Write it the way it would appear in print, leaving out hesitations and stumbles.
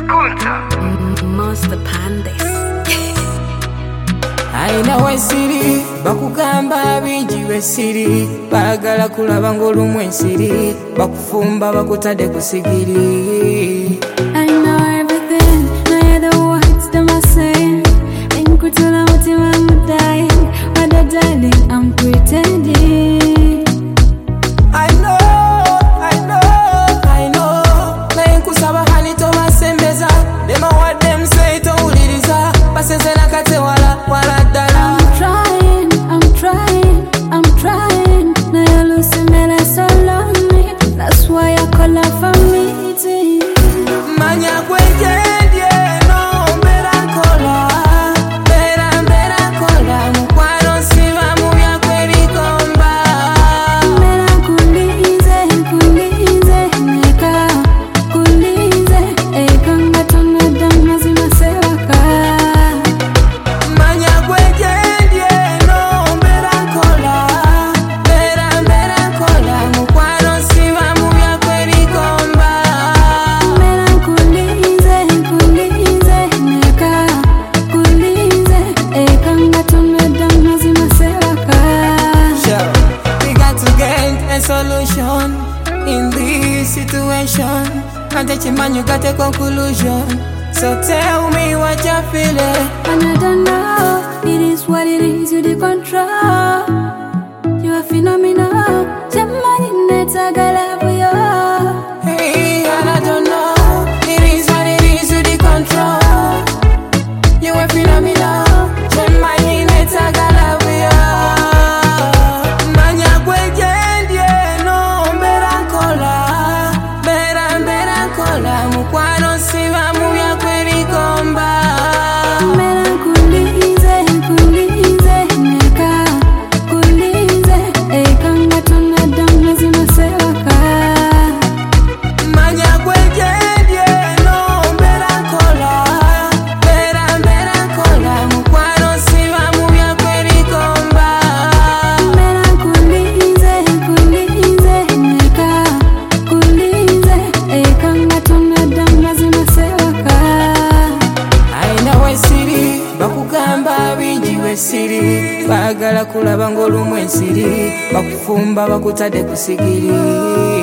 Master Pandas. Aina wesiri bakugamba bingi wesiri bagala kulaba ng'olumwe ensiri bakufumba bakutadde ku sigiri. I know everything, now you're the words that I'm saying. Inkutula mutima mudayi, what a darling, I'm pretending. I know naye nkusaba hani tomasembeza dema what them say towuliriza basezera katewala wala ddala. I'm trying, now you're losing me like so lonely. That's why I call out for meeting. Manya kwejedye no mbera kola mukwano nsiba mu byakwebikomba. Mbera kulinze neka kulinze eka nga tonedda mazima sebaka. Manya kwejedye no mbera kola mukwano nsiba mu byakwebikomba. Mbera kulinze neka kulinze eka nga tonedda mazima sebaka. Sure, we got to get a solution in this situation. Can't take your man, you got a conclusion. So tell me what you're feeling. And I don't know, it is what it is, you the control. You are phenomenal. Jamani neta galabu yo. Hey, and I don't know, it is what it is, you the control. You are phenomenal. Jamani neta galabu yo. Manya kwejedye no mbera kola mukwano nsiba mu byakwebikomba. Mbera kulinze neka kulinze eka nga tonedda mazima sebaka. Manya kwejedye no mbera kola mukwano nsiba mu byakwebikomba. Mbera kulinze neka kulinze eka nga tonedda mazima sebaka. Aina wesiri bakugamba bingi wesiri bagala kulaba ng'olumwe ensiri bakufumba bakutadde ku sigiri.